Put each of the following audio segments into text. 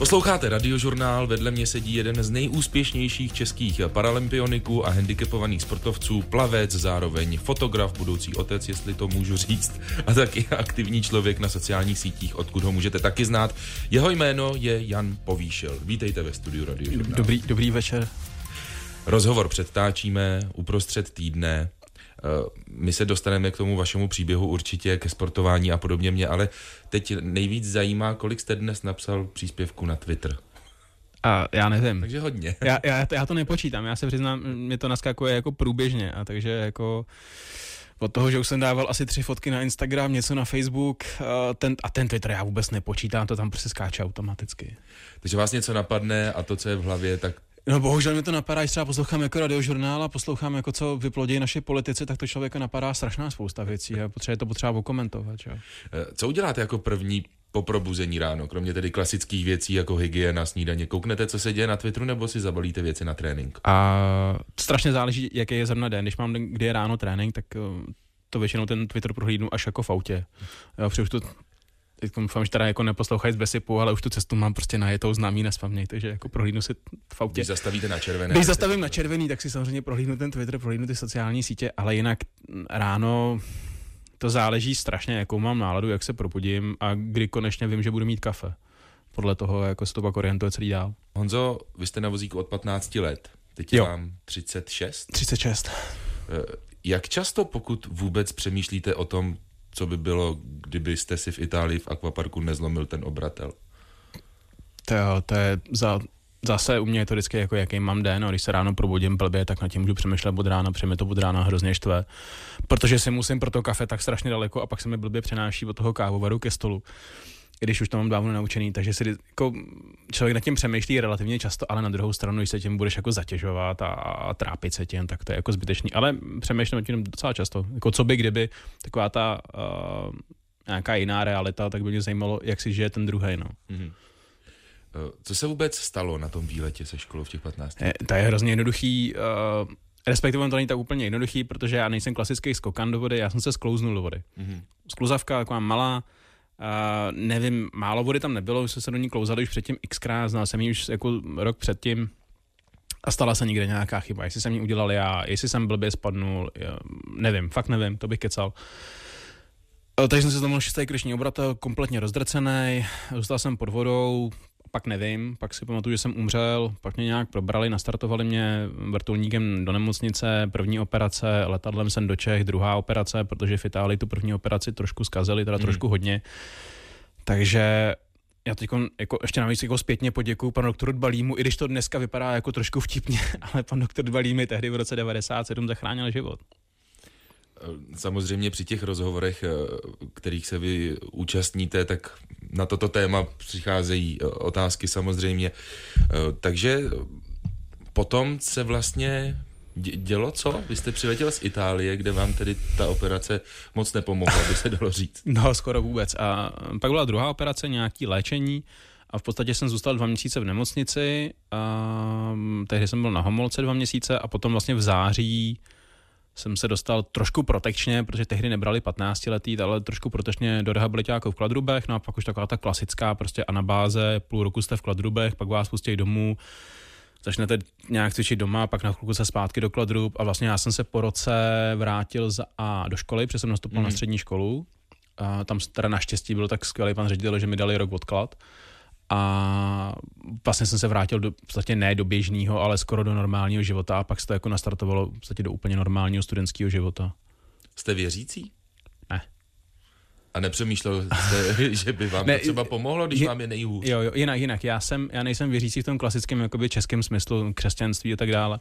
Posloucháte Radiožurnál, vedle mě sedí jeden z nejúspěšnějších českých paralympioniků a handicapovaných sportovců, plavec, zároveň fotograf, budoucí otec, jestli to můžu říct, a taky aktivní člověk na sociálních sítích, odkud ho můžete taky znát. Jeho jméno je Jan Povýšil. Vítejte ve studiu Radiožurnál. Dobrý večer. Rozhovor předtáčíme uprostřed týdne. My se dostaneme k tomu vašemu příběhu určitě, ke sportování a podobně mě, ale teď nejvíc zajímá, kolik jste dnes napsal příspěvku na Twitter. A já nevím. Takže hodně. Já to nepočítám, já se přiznám, mě to naskakuje jako průběžně a takže jako od toho, že už jsem dával asi 3 fotky na Instagram, něco na Facebook, ten Twitter já vůbec nepočítám, to tam prostě skáče automaticky. Takže vás něco napadne a to, co je v hlavě, tak... No bohužel mě to napadá, když třeba poslouchám jako Radiožurnál a poslouchám jako co vyplodí naši politici, tak to člověka napadá strašná spousta věcí a to potřeba okomentovat. Jo. Co uděláte jako první po probuzení ráno, kromě tedy klasických věcí jako hygiena, snídaně? Kouknete, co se děje na Twitteru, nebo si zabalíte věci na trénink? A strašně záleží, jaký je zrovna den. Když mám den, kdy je ráno trénink, tak to většinou ten Twitter prohlídnu až jako v autě. Jo, už to doufám, že teda jako neposlouchají z Besipu, ale už tu cestu mám prostě najetou, známý, nespaměj, takže jako prohlídnu si v autě. Když zastavíte na červené. Když zastavím na červený, tak si samozřejmě prohlídnu ten Twitter, prohlídnu ty sociální sítě, ale jinak ráno to záleží strašně, jakou mám náladu, jak se probudím a kdy konečně vím, že budu mít kafe. Podle toho, jako se to pak orientuje celý dál. Honzo, vy jste na vozíku od 15 let, teď je vám 36? 36. Jak často, pokud vůbec přemýšlíte o tom, co by bylo, kdybyste si v Itálii v akvaparku nezlomil ten obratel? To je zase u mě je to vždycky jako jaký mám den, a když se ráno probudím blbě, tak na tím můžu přemýšlet od rána, protože mi to od rána hrozně štve. Protože si musím pro to kafe tak strašně daleko a pak se mi blbě přenáší od toho kávovaru ke stolu. I když už to mám dávno naučený, takže si jako člověk nad tím přemýšlí relativně často, ale na druhou stranu, když se tím budeš jako zatěžovat a trápit se tím, tak to je jako zbytečný. Ale přemýšlím nad tím docela často. Jako co by kdyby taková ta nějaká jiná realita, tak by mě zajímalo, jak si žije ten druhej, no. Mm-hmm. Co se vůbec stalo na tom výletě se školou v těch 15? To je hrozně jednoduchý, respektive to není tak úplně jednoduchý, protože já nejsem klasický skokan do vody, já jsem se sklouznul do vody. Mm-hmm. Skluzavka taková malá, nevím, málo vody tam nebylo, jsme se do ní klouzali už předtím xkrát, znal jsem ji už jako rok předtím a stala se někde nějaká chyba, jestli jsem ji udělal já, jestli jsem blbě spadnul, nevím, fakt nevím, to bych kecal. Takže jsem se zlomil 6. krční obratel, kompletně rozdrcený, zůstal jsem pod vodou, pak nevím, pak si pamatuju, že jsem umřel, pak mě nějak probrali, nastartovali mě vrtulníkem do nemocnice, první operace, letadlem jsem do Čech, druhá operace, protože v Itálii tu první operaci trošku zkazili, teda trošku hodně. Takže já teď jako ještě navíc jako zpětně poděkuju panu doktoru Dbalímu, i když to dneska vypadá jako trošku vtipně, ale pan doktor Dbalí mi tehdy v roce 1997 zachránil život. Samozřejmě při těch rozhovorech, kterých se vy účastníte, tak na toto téma přicházejí otázky samozřejmě. Takže potom se vlastně dělo co? Vy jste přiletěl z Itálie, kde vám tedy ta operace moc nepomohla, by se dalo říct. No, skoro vůbec. A pak byla druhá operace, nějaký léčení a v podstatě jsem zůstal 2 měsíce v nemocnici. Tehdy jsem byl na Homolce 2 měsíce a potom vlastně v září jsem se dostal trošku protekčně, protože tehdy nebrali 15letý, ale trošku protekčně do rehabilitáku v Kladrubech, no a pak už taková ta klasická prostě anabáze, půl roku jste v Kladrubech, pak vás pustí domů, začnete nějak cvičit doma, pak na chvilku se zpátky do Kladrub a vlastně já jsem se po roce vrátil do školy, protože jsem nastoupil na střední školu. A tam teda naštěstí byl tak skvělý pan ředitel, že mi dali rok odklad. A vlastně jsem se vrátil v podstatě ne do běžného, ale skoro do normálního života a pak se to jako nastartovalo v podstatě do úplně normálního studentského života. Jste věřící? Ne. A nepřemýšlel jste, že by vám to třeba pomohlo, když vám je nejhůř? Jo, jinak. Já nejsem věřící v tom klasickém jakoby českém smyslu, křesťanství a tak dále.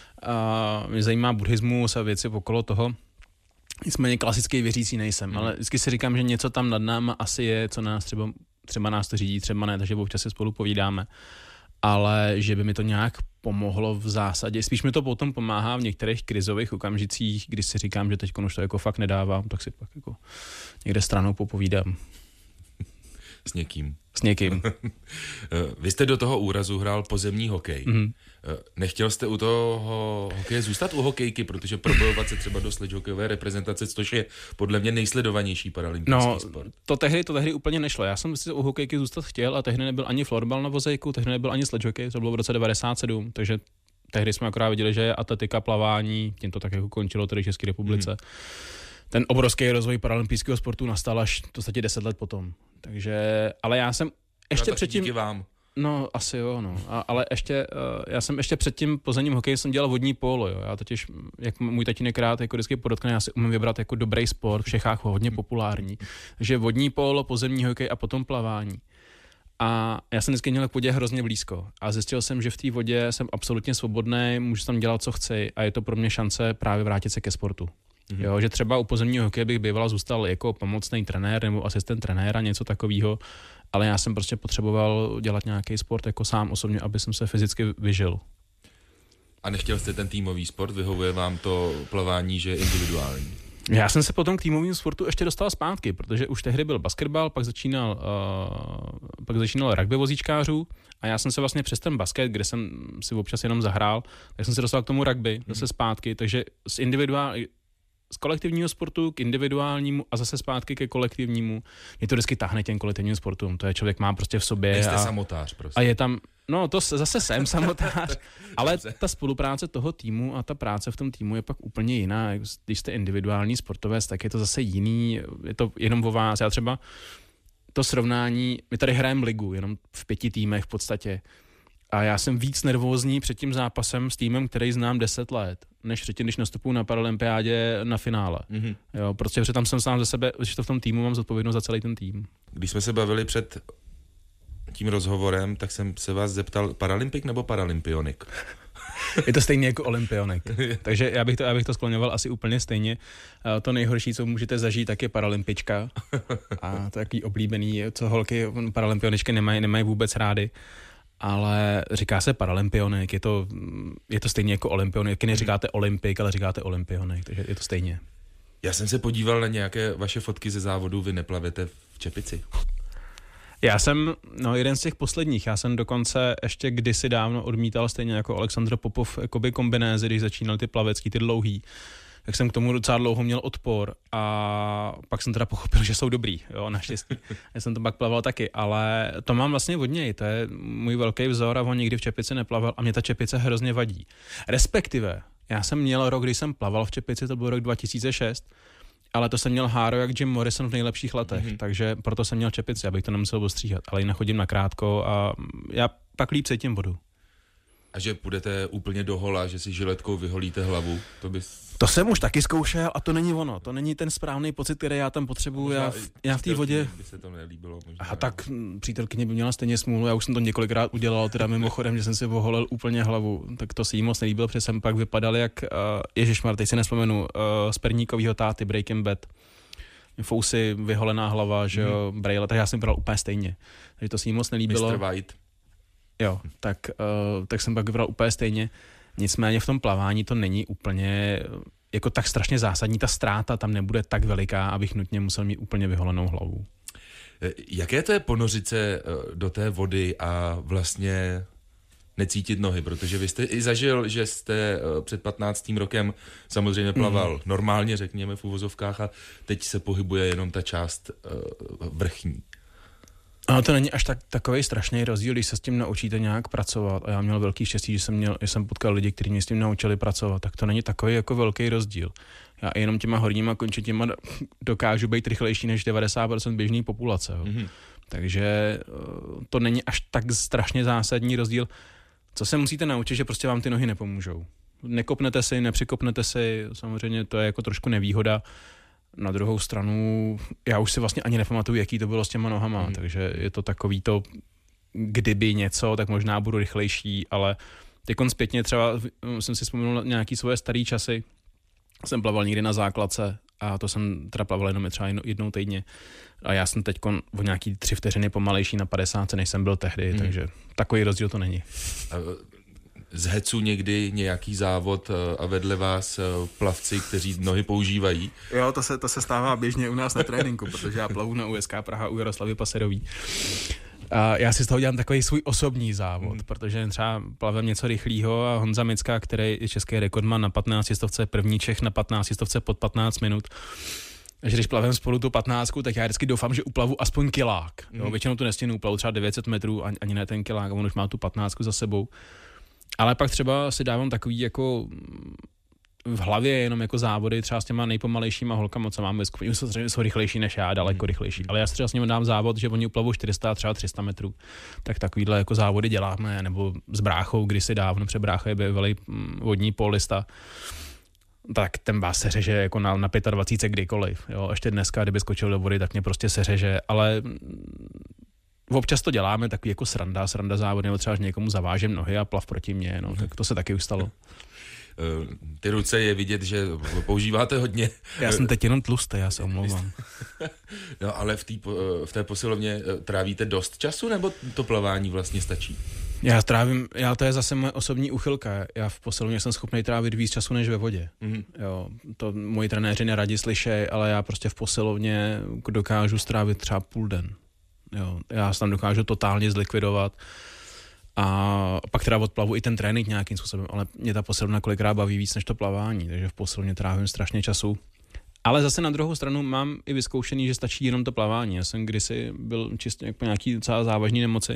Mě zajímá buddhismus a věci okolo toho. Nicméně klasický věřící nejsem, ale vždycky si říkám, že něco tam nad náma asi je, co nás třeba nás to řídí, třeba ne, takže občas si spolu povídáme. Ale že by mi to nějak pomohlo v zásadě. Spíš mi to potom pomáhá v některých krizových okamžicích, kdy si říkám, že teď už to jako fakt nedávám, tak si pak jako někde stranou popovídám. S někým. S někým. Vy jste do toho úrazu hrál pozemní hokej. Nechtěl jste u toho hokeje zůstat u hokejky, protože probojovat se třeba do sledžhokejové reprezentace, což je podle mě nejsledovanější paralympijský sport. To tehdy úplně nešlo. Já jsem si u hokejky zůstat chtěl a tehdy nebyl ani florbal na vozejku, tehdy nebyl ani sledžhokej, to bylo v roce 97, takže tehdy jsme akorát viděli, že je atletika, plavání, tím to tak jako končilo tady v České republice. Ten obrovský rozvoj paralympijského sportu nastal až v podstatě 10 let potom. Takže, ale já jsem ještě předtím... Díky vám. No, asi jo, no. Ale ještě, já jsem ještě před tím pozemním hokejem jsem dělal vodní pólo, jo. Já totiž, jak můj tatínek rád jako vždycky podotkne, já si umím vybrat jako dobrý sport, v Čechách hodně populární. Takže vodní pólo, pozemní hokej a potom plavání. A já jsem vždycky měl k vodě hrozně blízko. A zjistil jsem, že v té vodě jsem absolutně svobodný, můžu tam dělat, co chci a je to pro mě šance právě vrátit se ke sportu. Jo, že třeba u pozemního hokeje bych býval zůstal jako pomocný trenér nebo asistent trenéra, něco takového, ale já jsem prostě potřeboval dělat nějaký sport jako sám osobně, aby jsem se fyzicky vyžil. A nechtěl jste ten týmový sport? Vyhovuje vám to plavání, že je individuální? Já jsem se potom k týmovému sportu ještě dostal zpátky, protože už tehdy byl basketbal, pak začínal rugby vozíčkářů a já jsem se vlastně přes ten basket, kde jsem si občas jenom zahrál, tak jsem se dostal k tomu rugby zase zpátky, takže z kolektivního sportu k individuálnímu a zase zpátky ke kolektivnímu. Mě to vždycky táhne těm kolektivním sportům. To je člověk má prostě v sobě. Nejste samotář prostě. A je tam, no to zase jsem samotář, ale ta spolupráce toho týmu a ta práce v tom týmu je pak úplně jiná. Když jste individuální sportovec, tak je to zase jiný, je to jenom o vás. Já třeba to srovnání, my tady hrajeme ligu, jenom v 5 týmech v podstatě. A já jsem víc nervózní před tím zápasem s týmem, který znám 10 let, než předtím, když nastupuju na paralympiádě na finále. Jo, protože tam jsem sám ze sebe, že to v tom týmu mám zodpovědnost za celý ten tým. Když jsme se bavili před tím rozhovorem, tak jsem se vás zeptal, paralympik nebo paralympionik? Je to stejně jako olympionik. Takže já bych to skloňoval asi úplně stejně. To nejhorší, co můžete zažít, tak je paralympička. A to je takový oblíbený, co holky paralympionečky nemají vůbec rády. Ale říká se paralympionik, je to stejně jako olympionik. Neříkáte olympik, ale říkáte olympionik, takže je to stejně. Já jsem se podíval na nějaké vaše fotky ze závodu, vy neplavete v čepici. Já jsem, jeden z těch posledních, já jsem dokonce ještě kdysi dávno odmítal stejně jako Aleksandr Popov jakoby kombinézy, když začínal ty plavecký, ty dlouhý. Tak jsem k tomu docela dlouho měl odpor a pak jsem teda pochopil, že jsou dobrý, jo, naštěstí. Já jsem to pak plaval taky, ale to mám vlastně od něj, to je můj velký vzor a on nikdy v čepici neplaval a mě ta čepice hrozně vadí. Respektive, já jsem měl rok, kdy jsem plaval v čepici, to byl rok 2006, ale to jsem měl háro jak Jim Morrison v nejlepších letech, takže proto jsem měl čepici, abych to nemusel ostříhat, ale jinak chodím na krátko a já pak líp cítím vodu. A že půjdete úplně do hola, že si žiletkou vyholíte hlavu, To jsem už taky zkoušel a to není ono. To není ten správný pocit, který já tam potřebuju. Já v té vodě... by se to nelíbilo. Možná. A tak přítelkyně by měla stejně smůlu. Já už jsem to několikrát udělal, teda mimochodem, že jsem si oholil úplně hlavu. Tak to se jí moc nelíbilo, protože jsem pak vypadal jak Ježišmar, teď si nespomenu, z Perníkovýho táty Breaking Bad. Fousy, vyholená hlava, že jo, brejle, tak já jsem vypadal úplně stejně. Takže to se jí moc nelíbilo. Mr. White. Jo, tak jsem pak vypadal úplně stejně. Nicméně v tom plavání to není úplně jako tak strašně zásadní. Ta ztráta tam nebude tak veliká, abych nutně musel mít úplně vyholenou hlavu. Jaké to je ponořit se do té vody a vlastně necítit nohy? Protože vy jste i zažil, že jste před 15. rokem samozřejmě plaval normálně, řekněme v uvozovkách, a teď se pohybuje jenom ta část vrchní. Ale to není až takový strašný rozdíl, když se s tím naučíte nějak pracovat. A já měl velký štěstí, že jsem potkal lidi, kteří mě s tím naučili pracovat. Tak to není takový jako velký rozdíl. Já jenom těma horníma končetěma dokážu být rychlejší než 90% běžné populace. Takže to není až tak strašně zásadní rozdíl. Co se musíte naučit, že prostě vám ty nohy nepomůžou. Nekopnete si, nepřikopnete si, samozřejmě to je jako trošku nevýhoda. Na druhou stranu, já už si vlastně ani nepamatuju, jaký to bylo s těma nohama, takže je to takový to, kdyby něco, tak možná budu rychlejší, ale teďkon zpětně třeba jsem si vzpomněl na nějaký svoje starý časy, jsem plaval někdy na základce a to jsem teda plaval jenom třeba jednou týdně a já jsem teďkon o nějaký 3 vteřiny pomalejší na 50, než jsem byl tehdy, takže takový rozdíl to není. z hecu někdy nějaký závod a vedle vás plavci, kteří nohy používají? Jo, to se stává běžně u nás na tréninku, protože já plavu na USK Praha u Jaroslavy Paserový. A já si z toho dělám takový svůj osobní závod, protože třeba plavem něco rychlýho a Honza Micka, který je český rekordman na 1500, první Čech na 1500 pod 15 minut. Takže když plavem spolu tu 15, tak já vždycky doufám, že uplavu aspoň kilák. Jo, většinou tu nestěnu uplavu třeba 900 metrů, ani ne ten kilák, a on už má tu 15 za sebou. Ale pak třeba si dávám takový jako v hlavě jenom jako závody třeba s těma nejpomalejšíma holkama, co máme ve skupině, jsou rychlejší než já, daleko rychlejší. Ale já si třeba s nimi dám závod, že oni uplavou 400, třeba 300 metrů. Tak takovýhle jako závody děláme, nebo s bráchou, kdysi dávno, protože brácha je bývalý vodní polista. Tak ten vás seřeže jako na 25 kdykoliv. Jo. Ještě dneska, kdyby skočil do vody, tak mě prostě seřeže, ale občas to děláme takový jako sranda závody, nebo třeba, že někomu zavážem nohy a plav proti mně, no, tak to se taky už stalo. Ty ruce je vidět, že používáte hodně. Já jsem teď jenom tlustý, já se omlouvám. No ale v té posilovně trávíte dost času, nebo to plavání vlastně stačí? To je zase moje osobní úchylka. Já v posilovně jsem schopný trávit víc času než ve vodě. Jo, to moji trenéři neradi slyšejí, ale já prostě v posilovně dokážu strávit třeba půl den. Jo, já se tam dokážu totálně zlikvidovat a pak teda odplavu i ten trénink nějakým způsobem, ale mě ta posilovna kolikrát baví víc než to plavání, takže v posilovně trávím strašně času. Ale zase na druhou stranu mám i vyzkoušený, že stačí jenom to plavání. Já jsem kdysi byl čistě jako nějaký docela závažný nemoci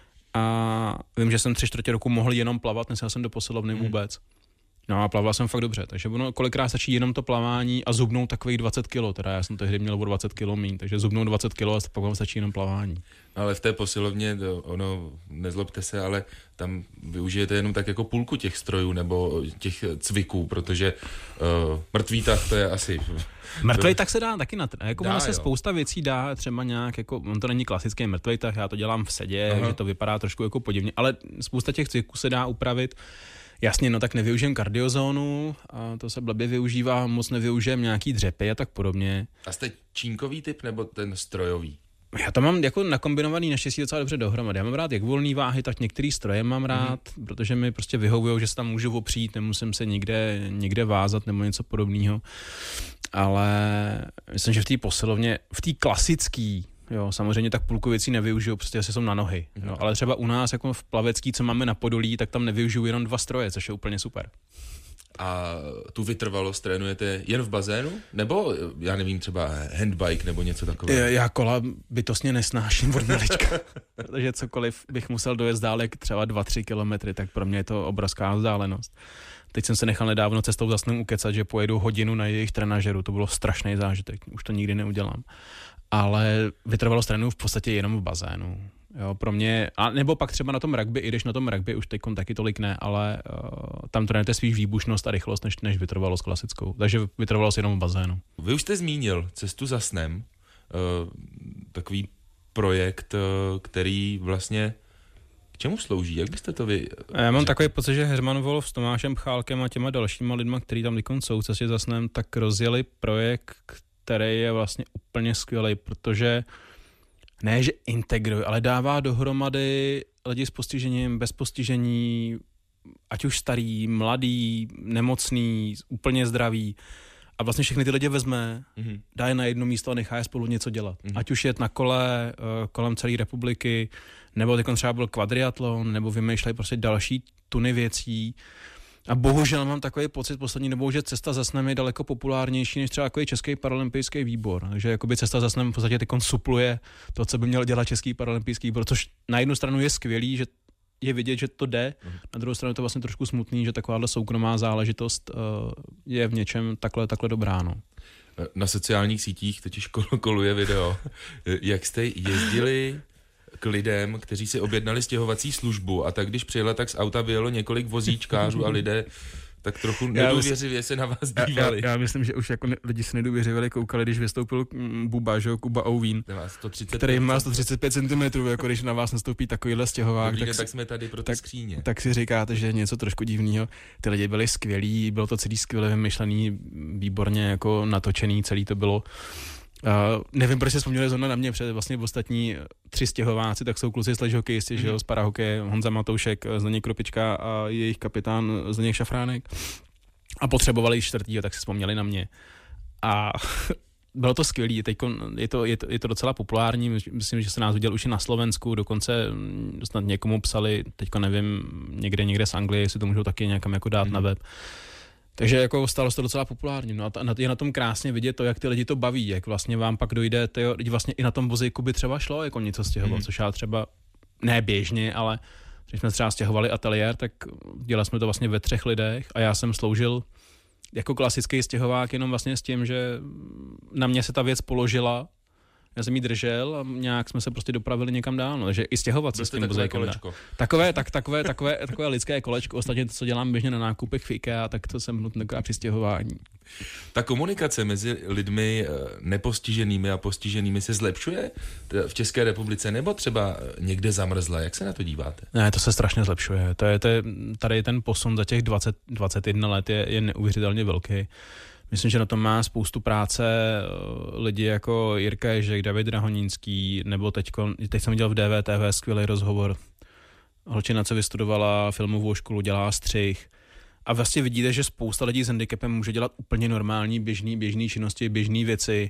a vím, že jsem 3/4 roku mohl jenom plavat, než jsem do posilovny vůbec. No a plaval jsem fakt dobře, takže ono kolikrát stačí jenom to plavání a zubnout takových 20 kilo, teda já jsem tehdy měl o 20 kilo míň, takže zubnout 20 kilo a pak vám stačí jenom plavání. Ale v té posilovně, nezlobte se, ale tam využijete jenom tak jako půlku těch strojů nebo těch cviků, protože mrtvý tah to je asi... Mrtvej tah se dá taky jako ono se spousta věcí dá třeba nějak, jako on to není klasický mrtvej tah, já to dělám v sedě, že to vypadá trošku jako podivně, ale spousta těch cviků se dá upravit. Jasně, no tak nevyužijem kardiozónu, a to se blbě využívá, moc nevyužijem nějaký dřepy a tak podobně. A jste čínkový typ nebo ten strojový? Já to mám jako nakombinovaný naštěstí docela dobře dohromady. Já mám rád jak volný váhy, tak některý stroje mám rád, protože mi prostě vyhovují, že se tam můžu opřít, nemusím se nikde vázat nebo něco podobného. Ale myslím, že v té posilovně, v té klasický, jo, samozřejmě tak půlku věcí nevyužiju, prostě asi jsou na nohy. Jo, ale třeba u nás, jako v plavecký, co máme na Podolí, tak tam nevyužiju jenom 2 stroje, což je úplně super. A tu vytrvalost trénujete jen v bazénu? Nebo, já nevím, třeba handbike nebo něco takového? Já kola bytostně nesnáším od malička. Protože cokoliv bych musel dojet dálek třeba 2-3 kilometry, tak pro mě je to obrovská vzdálenost. Teď jsem se nechal nedávno cestou za snem ukecat, že pojedu hodinu na jejich trenažeru. To bylo strašný zážitek, už to nikdy neudělám. Ale vytrvalost trénuju v podstatě jenom v bazénu. Jo, pro mě, a nebo pak třeba na tom rugby, i když na tom rugby už teď taky tolik ne, ale tam trénujete spíš výbušnost a rychlost, než vytrvalost klasickou. Takže vytrvalost jenom v bazénu. Vy už jste zmínil Cestu za snem, takový projekt, který vlastně k čemu slouží? Jak byste to vy... Já mám takový pocit, že Herman Wolf s Tomášem Chálkem a těma dalšíma lidma, kteří tam jsou Cestě za snem, tak rozjeli projekt, který je vlastně úplně skvělý, protože ne, že integruje, ale dává dohromady lidi s postižením, bez postižení, ať už starý, mladý, nemocný, úplně zdravý. A vlastně všechny ty lidi vezme, dá je na jedno místo a nechá je spolu něco dělat. Ať už jet na kole kolem celé republiky, nebo teď třeba byl kvadriatlon, nebo vymýšlejí prostě další tuny věcí. A bohužel mám takový pocit poslední dobou, že Cesta za snem je daleko populárnější než třeba jako Český paralympijský výbor. Takže jakoby Cesta za snem v podstatě teď supluje to, co by měl dělat Český paralympijský výbor, což na jednu stranu je skvělý, že je vidět, že to jde, na druhou stranu je to vlastně trošku smutný, že takováhle soukromá záležitost je v něčem takhle dobrá. No. Na sociálních sítích totiž koluje video, jak jste jezdili k lidem, kteří si objednali stěhovací službu a tak když přijela, tak z auta vyjelo několik vozíčkářů a lidé tak trochu nedůvěřivě se na vás dívali. Já myslím, že už jako lidi se nedůvěřivali, koukali, když vystoupil Buba, že jo, Kuba Ouvín, který má 135 cm, jako když na vás nastoupí takovýhle stěhovák. Tak jsme tady pro ty skříně. Tak si říkáte, že je něco trošku divného. Ty lidi byli skvělí, bylo to celý skvěle vymyšlený, výborně jako natočený, celý to bylo. Nevím, proč se vzpomněli zrovna na mě, protože vlastně ostatní 3 stěhováci, tak jsou kluci z ležhokejisti, že jo, z parahokeje, Honza Matoušek, Zdeněk Kropička a jejich kapitán Zdeněk Šafránek. A potřebovali 4., tak si vzpomněli na mě. A bylo to skvělý, teď je to docela populární, myslím, že se nás viděl už i na Slovensku, dokonce snad někomu psali, teďko nevím, někde z Anglie, jestli to můžou taky někam jako dát na web. Takže jako stalo se to docela populární. No a je na tom krásně vidět to, jak ty lidi to baví, jak vlastně vám pak dojde, vlastně i na tom vozíku by třeba šlo jako něco stěhovat, což já třeba ne běžně, ale když jsme třeba stěhovali ateliér, tak dělali jsme to vlastně ve 3 lidech a já jsem sloužil jako klasický stěhovák jenom vlastně s tím, že na mě se ta věc položila, já jsem ji držel a nějak jsme se prostě dopravili někam dál, no, takže i stěhovat se s tím vozíkem. Takové lidské kolečko, ostatně to, co dělám běžně na nákupech v IKEA, tak to jsem nutné při stěhování. Ta komunikace mezi lidmi nepostiženými a postiženými se zlepšuje v České republice, nebo třeba někde zamrzla? Jak se na to díváte? Ne, to se strašně zlepšuje. Tady ten posun za těch 21 let je neuvěřitelně velký. Myslím, že na tom má spoustu práce lidi jako Jirka Ježek, David Drahonínský, nebo teď jsem viděl v DVTV skvělý rozhovor. Holčina, co vystudovala filmovou školu, dělá střih. A vlastně vidíte, že spousta lidí s handicapem může dělat úplně normální, běžný činnosti, běžné věci.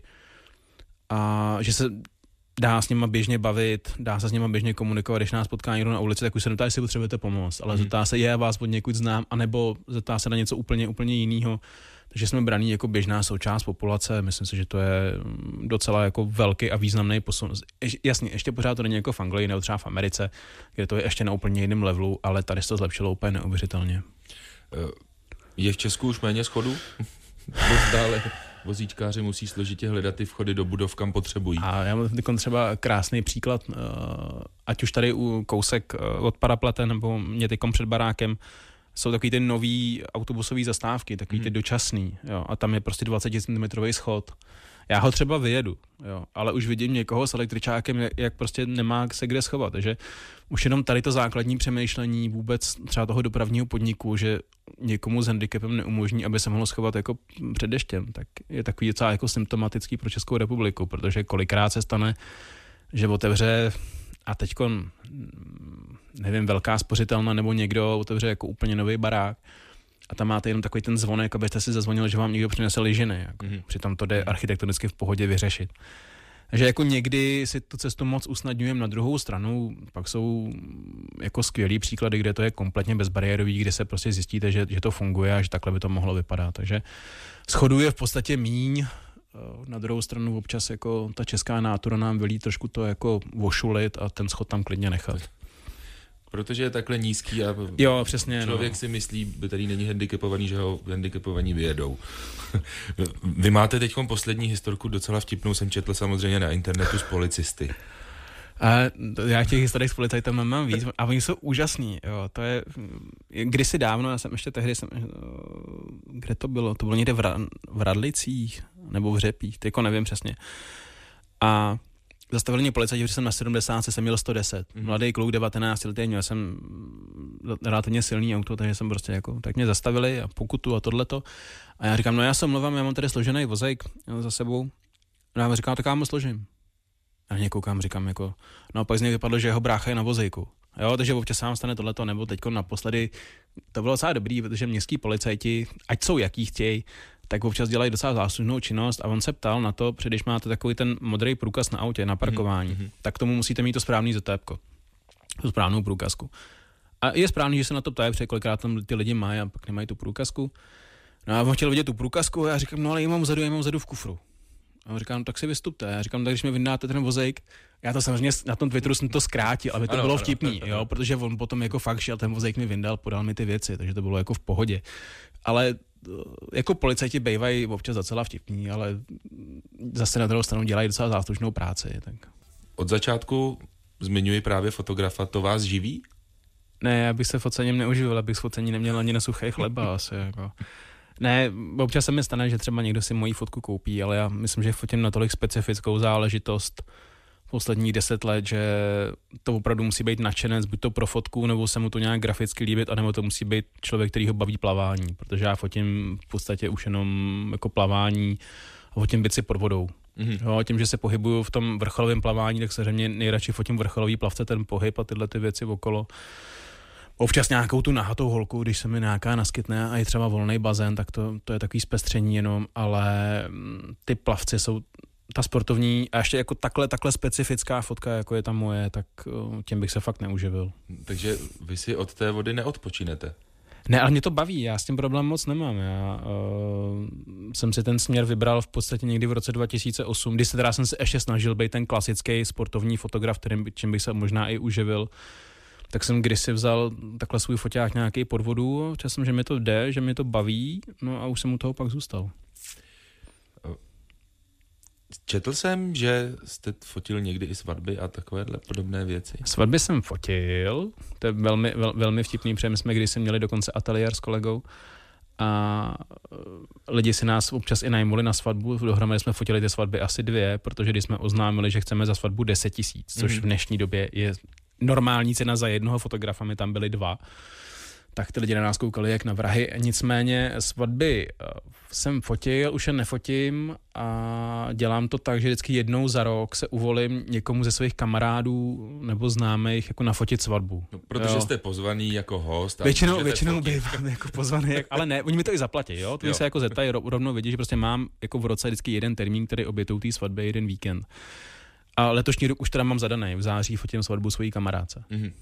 A že se dá s nima běžně bavit, dá se s nima běžně komunikovat, když nás potká někdo na ulici, tak už se neptá, jestli potřebujete pomoct, ale zeptá se, já vás od někud znám, anebo zeptá se na něco úplně jiného. Takže jsme braní jako běžná součást populace, myslím si, že to je docela jako velký a významný posun. Jasně, ještě pořád to není jako v Anglii nebo třeba v Americe, kde to je ještě na úplně jiném levelu, ale tady se to zlepšilo úplně neuvěřitelně. Je v Česku už méně schodů? Dále vozíčkáři musí složitě hledat ty vchody do budov, kam potřebují. A já mám třeba krásný příklad, ať už tady u kousek od Paraplete nebo mě tykom před barákem, jsou takový ty nový autobusový zastávky, takový ty dočasný, jo, a tam je prostě 20 cm schod. Já ho třeba vyjedu, jo, ale už vidím někoho s električákem, jak prostě nemá se kde schovat, takže už jenom tady to základní přemýšlení vůbec třeba toho dopravního podniku, že někomu s handicapem neumožní, aby se mohlo schovat jako před deštěm, tak je takový docela jako symptomatický pro Českou republiku, protože kolikrát se stane, že otevře a teďko, nevím, velká spořitelna nebo někdo otevře jako úplně nový barák a tam máte jenom takový ten zvonek, abyste si zazvonili, že vám někdo přinese lyžiny. Jako. Přitom to jde architektonicky v pohodě vyřešit. Takže jako někdy si tu cestu moc usnadňujeme. Na druhou stranu pak jsou jako skvělý příklady, kde to je kompletně bezbariérový, kde se prostě zjistíte, že to funguje a že takhle by to mohlo vypadat. Takže schodů je v podstatě míň. Na druhou stranu občas jako ta česká nátura nám velí trošku to jako vošulit a ten schod tam klidně nechat. Protože je takhle nízký a jo, přesně, člověk si myslí, který není handicapovaný, že ho handicapovaní vyjedou. Vy máte teď poslední historku docela vtipnou, jsem četl samozřejmě na internetu z policisty. A já těch historik s policajtem mám víc a oni jsou úžasní. Jo. To je kdysi dávno, já jsem ještě tehdy, kde to bylo? To bylo někde v Radlicích nebo v Řepích, teďko nevím přesně. A zastavili mě policajti, že jsem na 70, jsem měl 110. Mladý kluk, 19 letý, měl jsem relativně silný auto, takže jsem prostě jako, tak mě zastavili a pokutu a tohleto. A já říkám, no já se omlouvám, já mám tady složený vozejk za sebou. No já mi říkám, tak já mu složím. A na ně koukám, říkám jako, no a pak z něj vypadlo, že jeho brácha je na vozejku. Jo, takže občas vám stane tohleto, nebo teďko naposledy, to bylo docela dobrý, protože městský policajti, ať jsou jaký chtějí, tak občas dělají docela záslužnou činnost a on se ptal na to, když máte takový ten modrý průkaz na autě, na parkování, tak k tomu musíte mít to správný ZTPko, tu správnou průkazku. A je správný, že se na to ptají, protože kolikrát tam ty lidi mají a pak nemají tu průkazku. No a on chtěl vidět tu průkazku a já říkám, no ale já mám vzadu v kufru. A on říká, no tak si vystupte. Já říkám, tak když mi vyndáte ten vozejk, já to samozřejmě na tom Twitteru jsem to zkrátil, aby to bylo vtipný, jo, protože on potom jako fakt šel, ten vozejk mi vyndal, podal mi ty věci, takže to bylo jako v pohodě. Ale jako policajti bývají občas docela vtipní, ale zase na druhou stranu dělají docela záslužnou práci. Tak. Od začátku zmiňuji právě fotografa, to vás živí? Ne, já bych se focením neuživil, abych s focením neměl ani na suché chleba asi, jako. Ne, občas se mi stane, že třeba někdo si moji fotku koupí, ale já myslím, že fotím natolik specifickou záležitost posledních 10 let, že to opravdu musí být nadšenec, buď to pro fotku, nebo se mu to nějak graficky líbit, anebo to musí být člověk, který ho baví plavání, protože já fotím v podstatě už jenom jako plavání a fotím věci pod vodou. Jo, tím, že se pohybuju v tom vrcholovém plavání, tak samozřejmě nejradši fotím vrcholový plavce, ten pohyb a tyhle ty věci okolo. Občas nějakou tu nahatou holku, když se mi nějaká naskytne a je třeba volný bazén, tak to je takový zpestření jenom, ale ty plavci jsou ta sportovní a ještě jako takhle specifická fotka, jako je ta moje, tak tím bych se fakt neuživil. Takže vy si od té vody neodpočinete? Ne, ale mě to baví, já s tím problém moc nemám. Já jsem si ten směr vybral v podstatě někdy v roce 2008, kdy se teda jsem se ještě snažil být ten klasický sportovní fotograf, čím bych se možná i uživil. Tak jsem kdysi vzal takhle svůj foťák nějaký pod vodu, čas jsem, že mi to jde, že mi to baví, no a už jsem u toho pak zůstal. Četl jsem, že jste fotil někdy i svatby a takovéhle podobné věci. Svatby jsem fotil, to je velmi vtipný, protože my jsme kdysi měli dokonce ateliér s kolegou a lidi si nás občas i najmuli na svatbu, dohromady jsme fotili ty svatby asi 2, protože když jsme oznámili, že chceme za svatbu 10 000, což v dnešní době je normální cena za jednoho fotografa, my tam byli 2, tak ty lidi na nás koukali jak na vrahy. Nicméně svatby jsem fotil, už je nefotím a dělám to tak, že vždycky jednou za rok se uvolím někomu ze svých kamarádů nebo známých jako nafotit svatbu. No, protože jste pozvaný jako host. Většinou bývám jako pozvaný, ale ne, oni mi to i zaplatí, jo? To se jako zeptají, rovnou vidí, že prostě mám jako v roce vždycky jeden termín, který obětují té svatby, jeden víkend. A letošní rok už teda mám zadaný. V září fotím svatbu svojí kamarádce.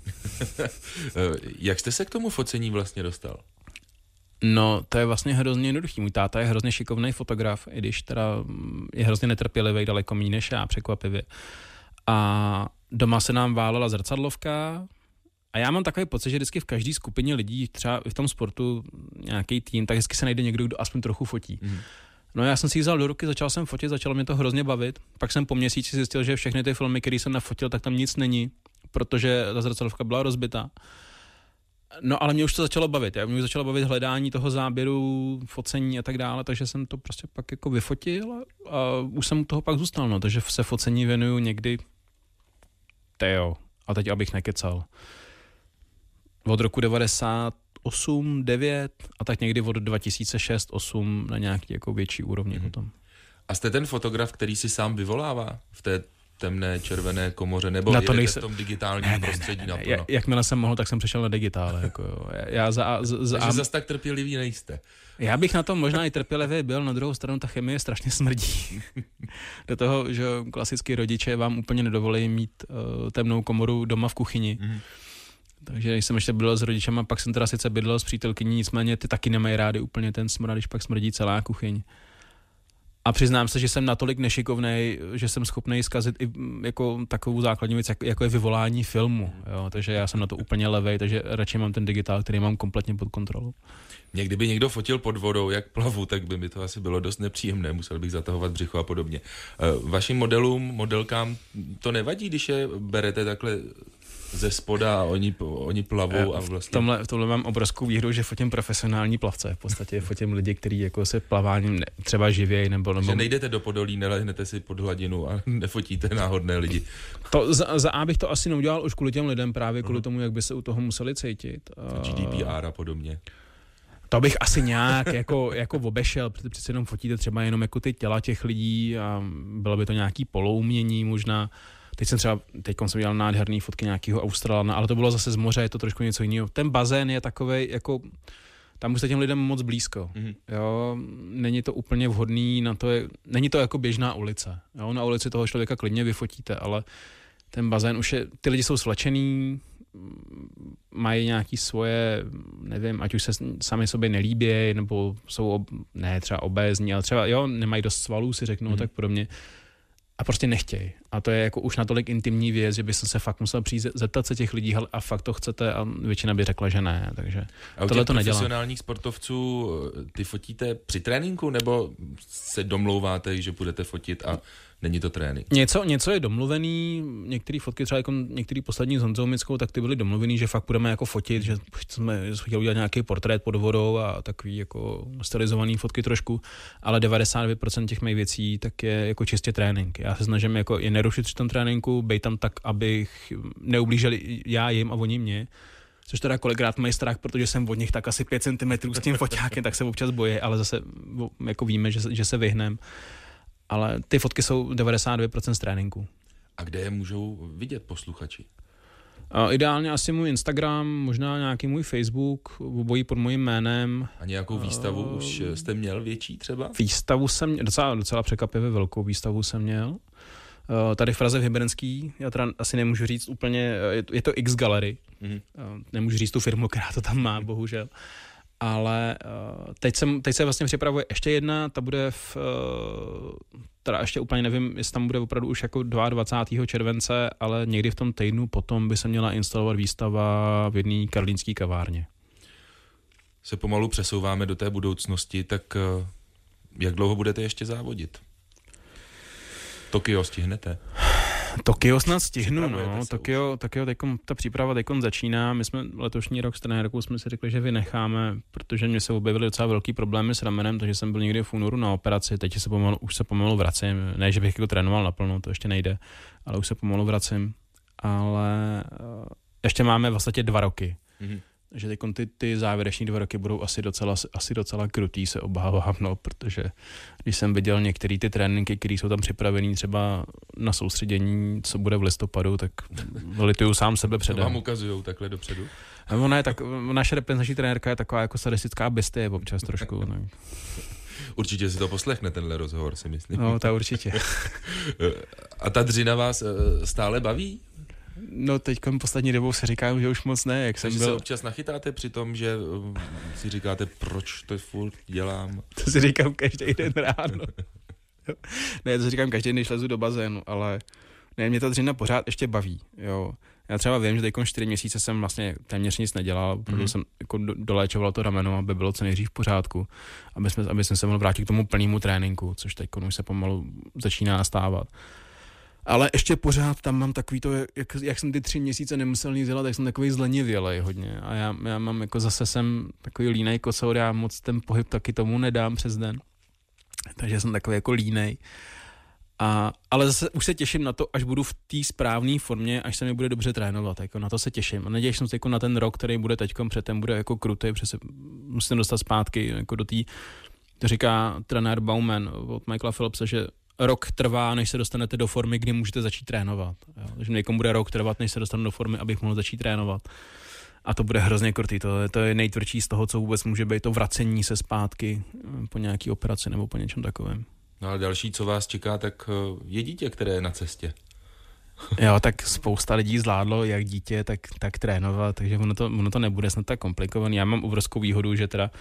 Jak jste se k tomu focení vlastně dostal? No, to je vlastně hrozně jednoduchý. Můj táta je hrozně šikovný fotograf, i když teda je hrozně netrpělivý, daleko méně než já, překvapivě. A doma se nám válela zrcadlovka a já mám takový pocit, že vždycky v každé skupině lidí, třeba i v tom sportu nějaký tým, tak vždycky se najde někdo, kdo aspoň trochu fotí. No já jsem si ji vzal do ruky, začal jsem fotit, začalo mě to hrozně bavit. Pak jsem po měsíci zjistil, že všechny ty filmy, které jsem nafotil, tak tam nic není, protože ta zrcadlovka byla rozbitá. No ale mě už to začalo bavit. Mě už začalo bavit hledání toho záběru, focení a tak dále, takže jsem to prostě pak jako vyfotil a už jsem u toho pak zůstal. No, takže se focení věnuju někdy, a teď abych nekecal, od roku 98, 9 a tak někdy od 2006, 8 na nějaký jako větší úrovni potom. A jste ten fotograf, který si sám vyvolává v té temné červené komoře, nebo jedete v tom digitálním prostředí naplno? Jakmile jsem mohl, tak jsem přešel na digitál. Jako jo. Takže zas tak trpělivý nejste. Já bych na tom možná i trpělivý byl, na druhou stranu ta chemie strašně smrdí. Do toho, že klasicky rodiče vám úplně nedovolí mít temnou komoru doma v kuchyni. Takže jsem ještě bydlel s rodičema, pak jsem teda sice bydlel s přítelkyní, nicméně ty taky nemají rády úplně ten smrad, když pak smrdí celá kuchyň. A přiznám se, že jsem natolik nešikovnej, že jsem schopnej zkazit i jako takovou základní věc, jako je vyvolání filmu. Jo? Takže já jsem na to úplně levej, takže radši mám ten digitál, který mám kompletně pod kontrolou. Mě kdyby někdo fotil pod vodou, jak plavu, tak by mi to asi bylo dost nepříjemné, musel bych zatahovat břicho a podobně. Vašim modelkám to nevadí, když je berete takhle ze spoda a oni plavou a vlastně... V tomhle mám obrovskou výhru, že fotím profesionální plavce. V podstatě fotím lidi, kteří jako se plaváním třeba živějí nebo... Že nejdete do Podolí, nelehnete si pod hladinu a nefotíte náhodné lidi. To za A bych to asi neudělal už kvůli těm lidem, právě kvůli tomu, jak by se u toho museli cítit. GDPR a podobně. To bych asi nějak jako obešel, protože přece jenom fotíte třeba jenom jako ty těla těch lidí a bylo by to nějaký poloumění možná. Teď jsem dělal nádherný fotky nějakého Australana, ale to bylo zase z moře, je to trošku něco jiného. Ten bazén je takovej, jako tam už se těm lidem moc blízko. Jo, není to úplně vhodný na to, není to jako běžná ulice. Jo, na ulici toho člověka klidně vyfotíte, ale ten bazén už je, ty lidi jsou svlečený, mají nějaký svoje, nevím, ať už se sami sobě nelíbí, nebo jsou, třeba obézní, ale třeba, nemají dost svalů, si řeknu, tak podobně. A prostě nechtějí. A to je jako už natolik intimní věc, že bych se fakt musel přijít zeptat se těch lidí, a fakt to chcete, a většina by řekla, že ne. Takže tohle to nedělám. Profesionálních sportovců ty fotíte při tréninku, nebo se domlouváte, že budete fotit a není to trénink? Něco je domluvený, některé fotky, třeba jako některý poslední s Honzou Mickou, tak ty byly domluvený, že fakt budeme jako fotit, že jsme chtěli udělat nějaký portrét pod vodou a takový jako stylizovaný fotky trošku, ale 99% těch mých věcí tak je jako čistě trénink. Já se snažím jako je nerušit při tom tréninku, bejt tam tak, abych neublížil já jim a oni mě. Což teda kolikrát mají strach, protože jsem od nich tak asi 5 cm s tím foťákem, tak se občas bojí, ale zase jako víme, že se vyhnem. Ale ty fotky jsou 92% z tréninku. A kde je můžou vidět posluchači? Ideálně asi můj Instagram, možná nějaký můj Facebook, obojí pod mojím jménem. A nějakou výstavu už jste měl větší třeba? Výstavu jsem měl, docela překvapivě velkou výstavu jsem měl. Tady v Praze v Hyberenský, já teda asi nemůžu říct úplně, je to X Gallery, nemůžu říct tu firmu, která to tam má, bohužel. Ale teď se vlastně připravuje ještě jedna, ta bude teda ještě úplně nevím, jestli tam bude opravdu už jako 22. července, ale někdy v tom týdnu potom by se měla instalovat výstava v jedné karlínské kavárně. Se pomalu přesouváme do té budoucnosti, tak jak dlouho budete ještě závodit? Tokio stihnete? Tokio snad stihnu, no. Tokio ta příprava teďkom začíná. My jsme letošní rok s trenérkou jsme si řekli, že vynecháme, protože mě se objevily docela velký problémy s ramenem, takže jsem byl někdy v únoru na operaci, teď už se pomalu vracím. Ne, že bych jako trénoval naplno, to ještě nejde, ale už se pomalu vracím. Ale ještě máme vlastně 2 roky. Že teďkom ty závěreční 2 roky budou asi docela krutý, se obávám, no, protože když jsem viděl některé ty tréninky, které jsou tam připravený třeba na soustředění, co bude v listopadu, tak lituju sám sebe předem. To vám ukazujou takhle dopředu? Naše reprezentační trenérka je taková jako sadistická bestie občas trošku. Ne. Určitě si to poslechne, tenhle rozhovor, si myslím. No, to určitě. A ta dřina vás stále baví? No teďkom poslední dobou si říkám, že už moc ne. Takže se občas nachytáte při tom, že si říkáte, proč to furt dělám? To si říkám každý den ráno. Ne, to si říkám každý den, když lezu do bazénu, ale ne, mě ta dřina pořád ještě baví, jo. Já třeba vím, že teďkom 4 měsíce jsem vlastně téměř nic nedělal, protože jsem jako doléčoval to rameno, aby bylo co nejdřív v pořádku, aby jsem se mohl vrátit k tomu plnému tréninku, což teďkom už se pomalu začíná nastávat. Ale ještě pořád tam mám takový to, jak jsem ty 3 měsíce nemusel nic dělat, tak jsem takový zlenivělej hodně. A já mám jako zase jsem takový línej kocour, já moc ten pohyb taky tomu nedám přes den. Takže jsem takový jako línej. Ale zase už se těším na to, až budu v té správné formě, až se mi bude dobře trénovat. Jako na to se těším. A neděším se jako na ten rok, který bude teďkom, předtem bude jako krutý, protože se musím dostat zpátky jako do té, to říká trenér Bauman od Michaela Phillipse, že rok trvá, než se dostanete do formy, kdy můžete začít trénovat. Jo. Takže někomu bude rok trvat, než se dostanu do formy, abych mohl začít trénovat. A to bude hrozně krutý. To je nejtvrdší z toho, co vůbec může být, to vracení se zpátky po nějaký operaci nebo po něčem takovém. No ale další, co vás čeká, tak je dítě, které je na cestě. Jo, tak spousta lidí zvládlo jak dítě, tak trénovat, takže ono to nebude snad tak komplikovaný. Já mám obrovskou výhodu, že teda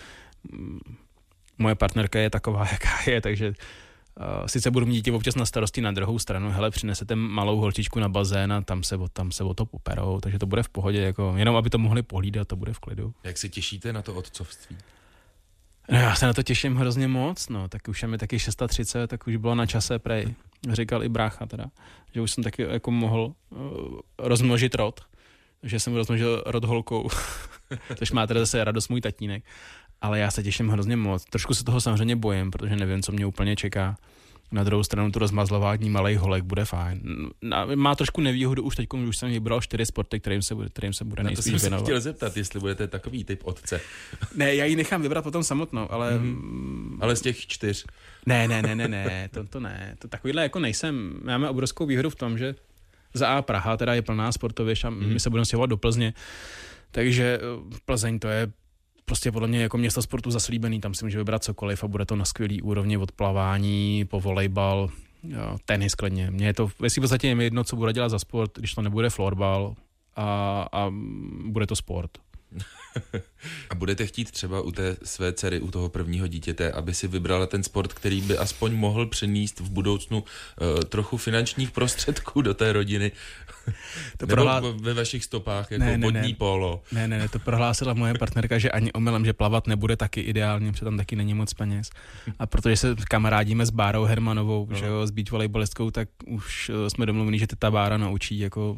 moje partnerka je taková, jaká je, takže sice budu mít dítě občas na starosti, na druhou stranu, hele, přinesete malou holčičku na bazén a tam se o to poperou, takže to bude v pohodě, jako, jenom aby to mohli pohlídat, to bude v klidu. Jak se těšíte na to otcovství? No, já se na to těším hrozně moc, no, tak už je mi taky 630, tak už bylo na čase prej, říkal i brácha teda, že už jsem taky jako mohl rozmnožit rod, že jsem rozmnožil rod holkou, což má teda zase radost můj tatínek. Ale já se těším hrozně moc. Trošku se toho samozřejmě bojím, protože nevím, co mě úplně čeká. Na druhou stranu to rozmazlování malej holek bude fajn. Má trošku nevýhodu už teď, už jsem vybral 4 sporty, kterým se bude nejspíš věnovat. To jsem se chtěl zeptat, jestli budete takový typ otce. Ne, já ji nechám vybrat potom samotnou, ale... Ale z těch 4. Ne, to ne. To takovýhle jako nejsem. Máme obrovskou výhodu v tom, že za A Praha teda je plná sportovišť a my se budeme stěhovat do Plzně. Takže Plzeň to je prostě podle mě jako město sportu zaslíbený, tam si může vybrat cokoliv a bude to na skvělý úrovni od plavání po volejbal, tenis klidně. Mně je to, jestli v podstatě je mi jedno, co bude dělat za sport, když to nebude florbal a bude to sport. A budete chtít třeba u té své dcery, u toho prvního dítěte, aby si vybrala ten sport, který by aspoň mohl přinést v budoucnu trochu finančních prostředků do té rodiny? Nebo ve vašich stopách, jako vodní polo? Ne, to prohlásila moje partnerka, že ani omylem, že plavat nebude taky ideálně, protože tam taky není moc peněz. A protože se kamarádíme s Bárou Hermanovou, že jo, s beach volejbalistkou, tak už jsme domluveni, že ta Bára naučí jako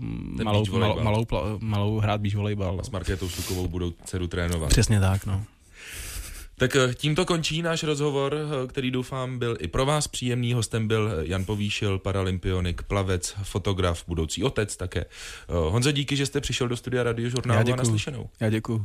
malou hrát beach volejbal. A s Markétou Šlukovou budou dceru trénovat. Přesně tak, no. Tak tímto končí náš rozhovor, který doufám byl i pro vás příjemný. Hostem byl Jan Povýšil, paralympionik, plavec, fotograf, budoucí otec také. Honzo, díky, že jste přišel do studia Radiožurnálu a naslyšenou. Já děkuju.